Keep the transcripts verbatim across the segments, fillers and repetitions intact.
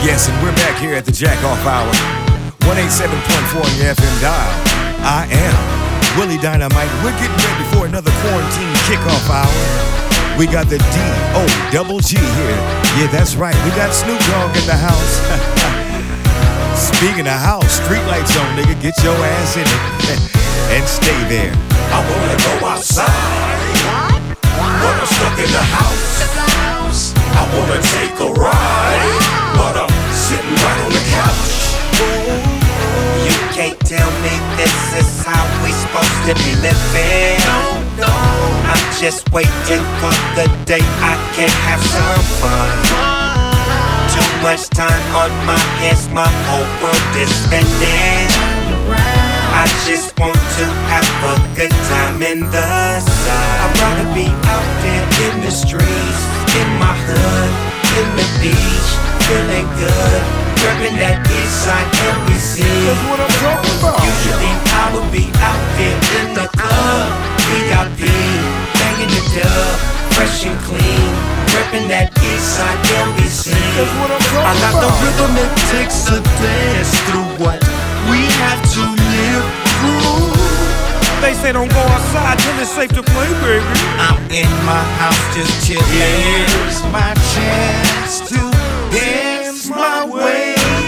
Yes, and we're back here at the Jack Off Hour, one eighty-seven point four on your F M dial. I am Willie Dynamite. We're getting ready for another quarantine kickoff hour. We got the D O double G here. Yeah, that's right. We got Snoop Dogg in the house. Speaking of house, street lights on, nigga. Get your ass in it and stay there. I wanna go outside, but I'm stuck in the house. I wanna take a ride, but I'm sitting right on the couch. You can't tell me this is how we supposed to be living. No, no. I'm just waiting for the day I can have some fun. Too much time on my hands, my whole world is spinning. I just want to have a good time in the sun. I'd rather be out there in the streets, in my hood, in the beach, feeling good, repping that east side L B C. That's what I'm talking about. Usually I would be out there in the club, V I P, banging the dub, fresh and clean, repping that east side L B C. That's what I'm talking about. I got the rhythm it takes to dance through what we have to live through. They say don't go outside till it's safe to play, baby. I'm in my house just chillin'. Here's my chance to dance my way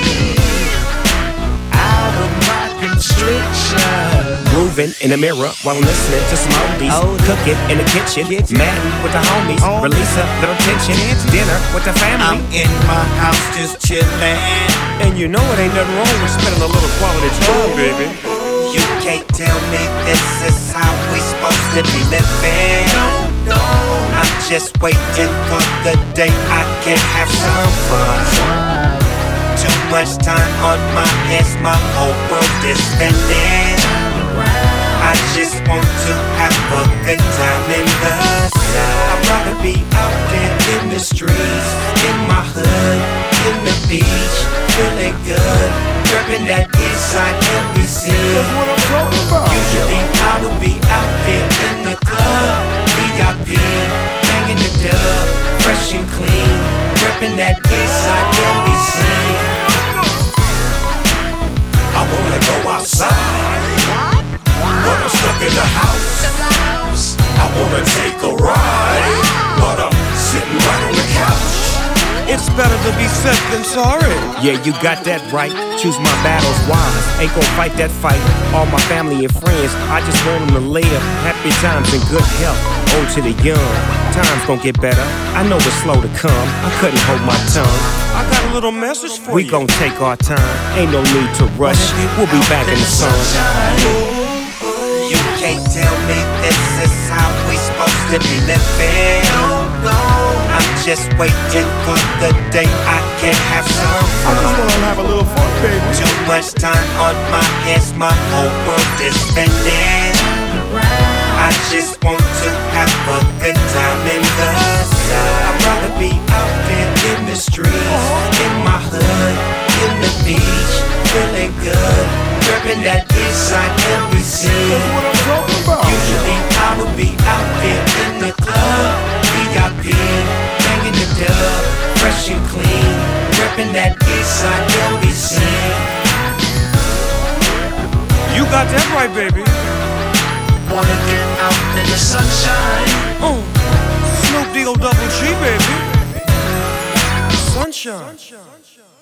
out of my constriction. Grooving in the mirror while I'm listening to some oldies. Oh. Cooking in the kitchen, Madden with the homies. Oh. Release a little tension. Dinner with the family. I'm in my house just chillin'. And you know it ain't nothing wrong with spending a little quality time, baby. You can't tell me this is how we supposed to be living. No, no. I'm just waiting for the day I can have some fun. Too much time on my hands, my whole world is spinning. I just want to have a good time in the sun. I'd rather be out there in the streets, in my hood, in the beach, feeling good, repping that east side L B C. That's what I'm talking about. Usually I would be out there in the club, V I P, banging the dub, fresh and clean, repping that east side L B C. I wanna go outside, but I'm stuck in the house. I wanna take a ride, but I'm sitting right on the couch. It's better to be safe than sorry. Yeah, you got that right. Choose my battles wise. Ain't gon' fight that fight. All my family and friends, I just want them to live happy times and good health. Old to the young, times gon' get better. I know it's slow to come. I couldn't hold my tongue. I got a little message for We you. gon' take our time. Ain't no need to rush. We'll be back in the sun. You can't tell me this is how we supposed to be living. No, no. I'm just waiting for the day I can have some I just fun. wanna have a little fun, baby. Too much time on my hands, my whole world is spinning. I just want to have a good time in the sun. I'd rather be out there in the streets, in my hood, in the beach, feeling good, repping that east side L B C. That's what I'm talking about. Usually I would be out there in the club, V I P, banging the dub, fresh and clean, repping that east side L B C. You got that right, baby. Wanna get out in the sunshine. Oh, Snoop D O double G, baby. Sunshine.